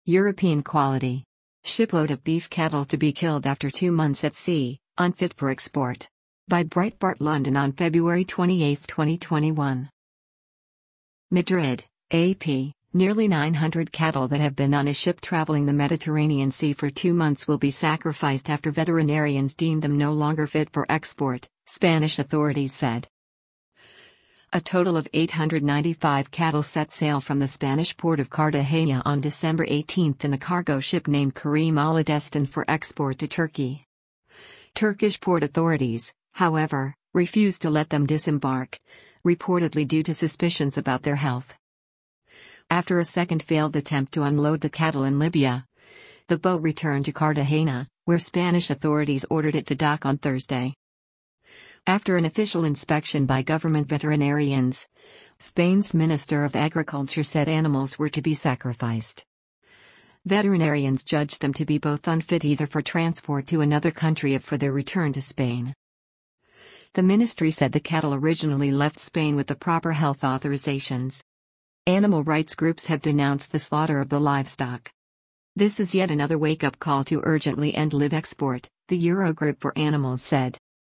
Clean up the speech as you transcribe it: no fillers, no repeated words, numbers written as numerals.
European quality. Shipload of beef cattle to be killed after 2 months at sea, unfit for export. By Breitbart London on February 28, 2021. Madrid, AP. Nearly 900 cattle that have been on a ship traveling the Mediterranean Sea for 2 months will be sacrificed after veterinarians deem them no longer fit for export, Spanish authorities said. A total of 895 cattle set sail from the Spanish port of Cartagena on December 18 in a cargo ship named Karim Ala destined for export to Turkey. Turkish port authorities, however, refused to let them disembark, reportedly due to suspicions about their health. After a second failed attempt to unload the cattle in Libya, the boat returned to Cartagena, where Spanish authorities ordered it to dock on Thursday. After an official inspection by government veterinarians, Spain's Minister of Agriculture said animals were to be sacrificed. Veterinarians judged them to be both unfit either for transport to another country or for their return to Spain. The ministry said the cattle originally left Spain with the proper health authorizations. Animal rights groups have denounced the slaughter of the livestock. This is yet another wake-up call to urgently end live export, the Eurogroup for Animals said.